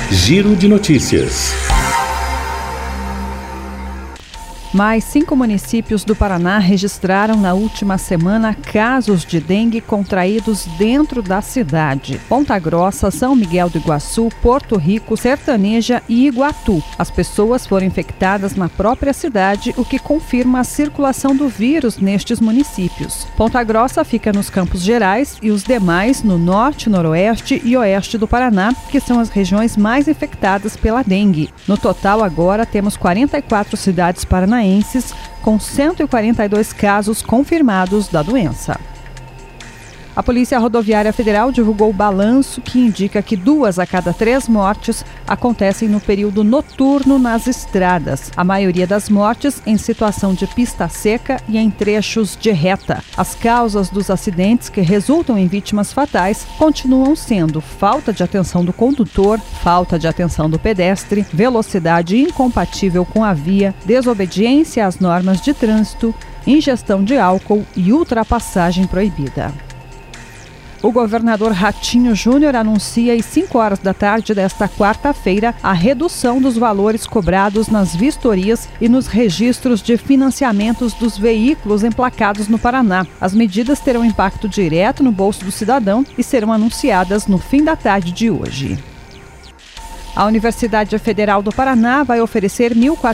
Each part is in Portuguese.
Giro de Notícias. Mais 5 municípios do Paraná registraram na última semana casos de dengue contraídos dentro da cidade. Ponta Grossa, São Miguel do Iguaçu, Porto Rico, Sertaneja e Iguatu. As pessoas foram infectadas na própria cidade, o que confirma a circulação do vírus nestes municípios. Ponta Grossa fica nos Campos Gerais e os demais no norte, noroeste e oeste do Paraná, que são as regiões mais infectadas pela dengue. No total, agora temos 44 cidades paranaenses com 142 casos confirmados da doença. A Polícia Rodoviária Federal divulgou o balanço que indica que 2 a cada 3 mortes acontecem no período noturno nas estradas. A maioria das mortes em situação de pista seca e em trechos de reta. As causas dos acidentes que resultam em vítimas fatais continuam sendo falta de atenção do condutor, falta de atenção do pedestre, velocidade incompatível com a via, desobediência às normas de trânsito, ingestão de álcool e ultrapassagem proibida. O governador Ratinho Júnior anuncia às 5 horas da tarde desta quarta-feira a redução dos valores cobrados nas vistorias e nos registros de financiamentos dos veículos emplacados no Paraná. As medidas terão impacto direto no bolso do cidadão e serão anunciadas no fim da tarde de hoje. A Universidade Federal do Paraná vai oferecer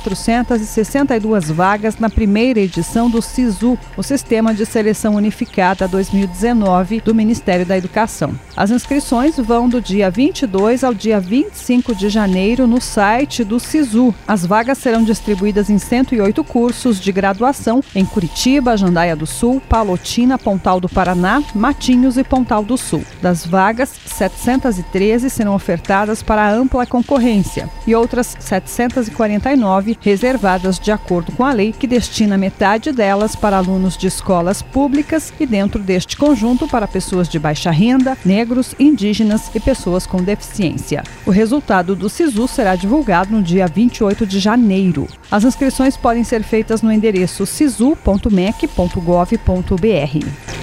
1.462 vagas na primeira edição do SISU, o Sistema de Seleção Unificada 2019 do Ministério da Educação. As inscrições vão do dia 22 ao dia 25 de janeiro no site do SISU. As vagas serão distribuídas em 108 cursos de graduação em Curitiba, Jandaia do Sul, Palotina, Pontal do Paraná, Matinhos e Pontal do Sul. Das vagas, 713 serão ofertadas para ampla concorrência e outras 749 reservadas de acordo com a lei, que destina metade delas para alunos de escolas públicas e dentro deste conjunto para pessoas de baixa renda, negros, indígenas e pessoas com deficiência. O resultado do SISU será divulgado no dia 28 de janeiro. As inscrições podem ser feitas no endereço sisu.mec.gov.br.